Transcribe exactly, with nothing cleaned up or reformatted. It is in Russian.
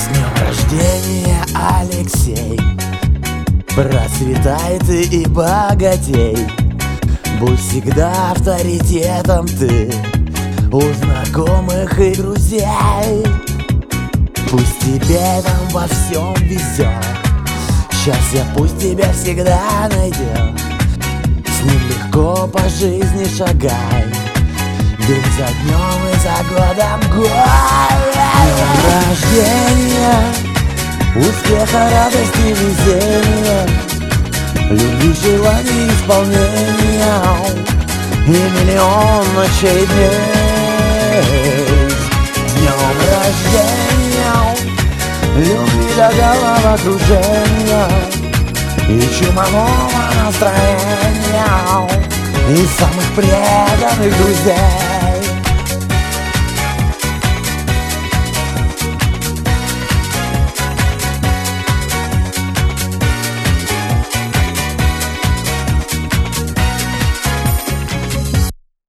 С днем рождения, Алексей! Процветай ты и богатей, будь всегда авторитетом ты у знакомых и друзей. Пусть тебе там во всем везет, счастье пусть тебя всегда найдет. С ним легко по жизни шагай, день за днем и за годом год. С днем рождения, успеха, радости, везения, любви, желаний, исполнения и миллион ночей дней. С днем рождения, любви до головокружения и чумового настроения и самых преданных друзей.